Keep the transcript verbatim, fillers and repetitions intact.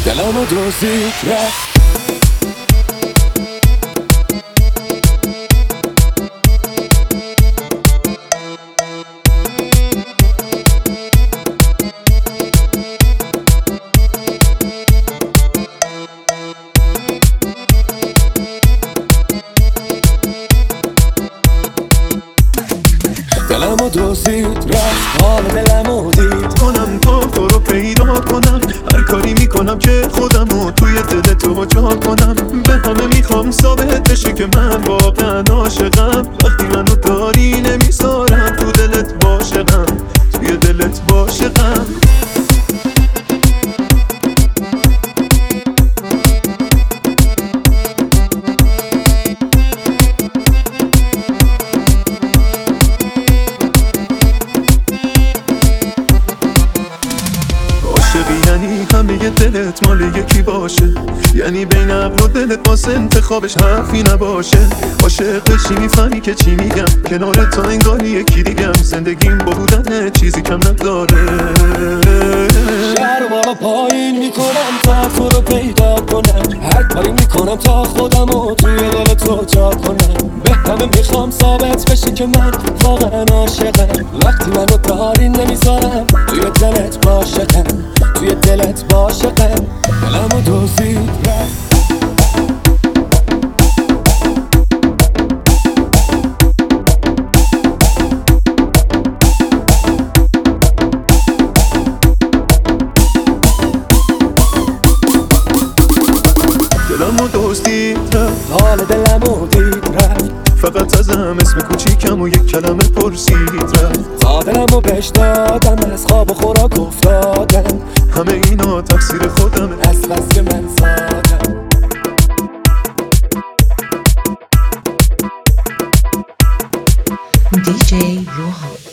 دلمو دزدید رفت. دلمو دزدید رفت، حال دلمو دید کنم تا تو رو پیدا کنم، هر کاری میکنم که خودمو توی دل تو جا کنم. به همه میخوام ثابت بشه که من واقعا عاشقم، وقتی منو داری نمیذارم تو دلت باشقم، توی دلت باشقم. یعنی همه دلت مال یکی باشه، یعنی بین عقل و دلت واسه انتخابش حرفی نباشه. عاشق چی میفهمی که چی میگم، کنار تا انگاری یکی دیگم، زندگیم با بودن چیزی کم نداره. شهر بالا پایین میکنم تا تو رو پیدا کنم، هر کاری میکنم تا خودمو توی دل تو جا کنم. به همه میخوام ثابت بشه که من واقعا عاشقم، وقتی منو داری نمیذارم توی دلت باشقم، توی دلت باشقم. دلمو دزدید رفت. دلمو دزدید رفت، حال دلمو دید رفت، فقط ازم اسم کوچیکم و یک کلمه پرسید رفت. تا دلمو بهش دادم، از خواب و خوراک افتادم، همه اینا تقصیر خودمه، از بس که من زادم. دی جی روحان